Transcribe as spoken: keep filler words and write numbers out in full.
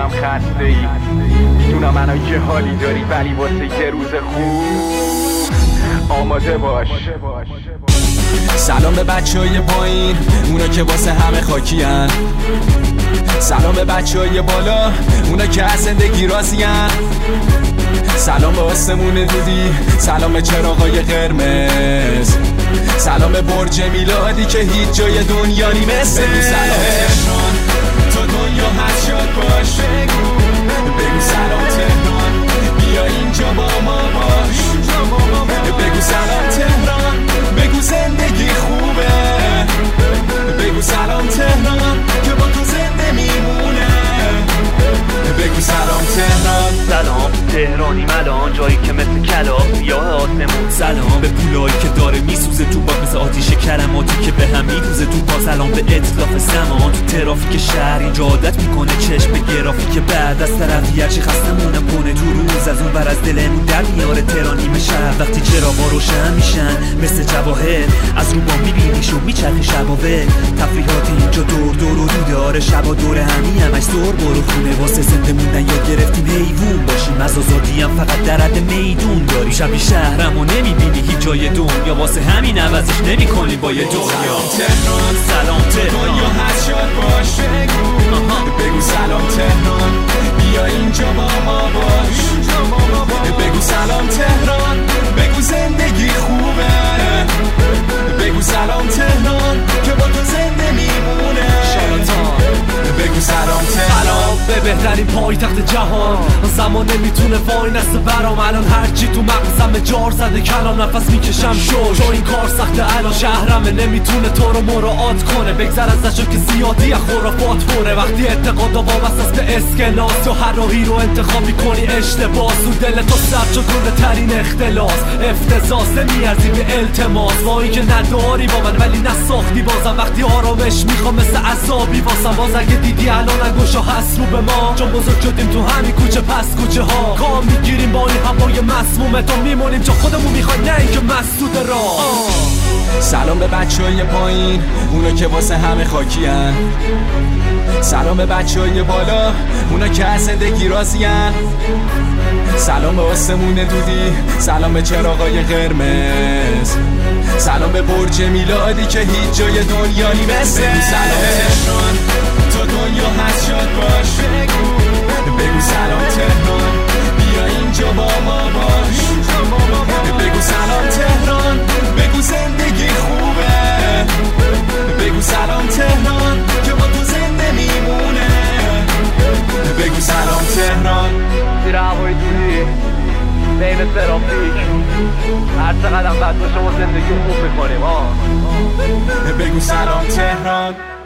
میدونم خسته ای، میدونم منو که حالی داری، ولی واسه یه روز خوب آماده باش. سلام به بچه های پایین، اونا که واسه همه خاکی هن. سلام به بچه های بالا، اونا که از زندگی راضی هن. سلام به آسمون دودی، سلام به چراغای قرمز، سلام به برج میلادی که هیچ جای دنیا نی مثل. بگو سلام تهران، تا دنیا هست شاد باش. بگو سلام تهران، بیا اینجا با ما باش. بگو سلام تهران، بگو زندگی خوبه. بگو سلام تهران که با تو زنده میمونه. بگو سلام تهران. سلام تهرانی ملان، جایی که مثل کلاف یا آسمون. سلام به پولایی که داره میسوزه تو باغ، مثل آتیش کلماتی که به هم میدوزه تو پا. سلام به اطلاف زمان تو ترافیک شهر، اینجا عادت میکنه چشم به گرافیک بعد از طرف هرچی خستمونم کنه تو روز، از اون بر از دلمون در میاره تهرانی شهر. وقتی چراغا روشن میشن مثل جواهر، از رو با میبینیش و میچرخی شباوه. تفریحات اینجا دور دور و دو داره، شبا دور همی همش دور برو خونه. واسه زنده موندن یا گرفتیم حیوون باشیم، از آزادی هم فقط در حد میدون داری. شبی شهرمو نمیبینی هیچ جای دنیا، واسه همین عوضش نمیکنی با یه دنیا. سلام تهران، سلام تهران، دنیا هست شاد باش. بگو بگو سلام تهران، بیا اینجا با ما باش. بگو سلام تهران، بگو زندگی خوبه. بگو سلام تهران که با تو زنده میمونه. بگو سلام تهران، به بهترین پایتخت جهان. زمان نمیتونه وای نسته برام، الان هرچی تو مغزم جار زده کلام. نفس میکشم شو چون این کار سخته، الان شهرمه نمیتونه تو رو مراعات کنه. بگذر ازشو که زیادی خرافات پره. وقتی اعتقاد و وابسته است به اسکناس، یا هر راهی رو انتخاب میکنی اشتباس. و دل تو سر شد گنده ترین اختلاس، افتضاح نمیارزی به التماس. وایی که نداری با من ولی نساختی بازم، وقتی آرامش میخوام مثل عذابی واسم. باز اگه دیدی الان انگوشا هست رو به ما، چون بزرگ شدیم تو همین کوچه پس کوچه ها. کام میگیریم با این هوای مسمومه، تا میمونیم چون خودمون میخوایم نه اینکه مسدود راه. سلام به بچه های پایین، اونا که واسه همه خاکی هن. سلام به بچه های بالا، اونا که از زندگی راضی هن. سلام به آسمون دودی، سلام به چراغای قرمز، سلام به برج میلادی که هیچ جای دنیا نی مثل. بگو سلام تهران، تا دنیا هست شاد باش. بگو سلام تهران، بیا اینجا با ما باش. بگو سلام تهران، بگو زندگی خوبه. بگو سلام تهران که با تو زنده میمونه. بگو سلام تهران. زیر هوای دودی بین ترافیک، هر چقدر هم بد باشه ما زندگی خوب میکنیم. بگو سلام تهران.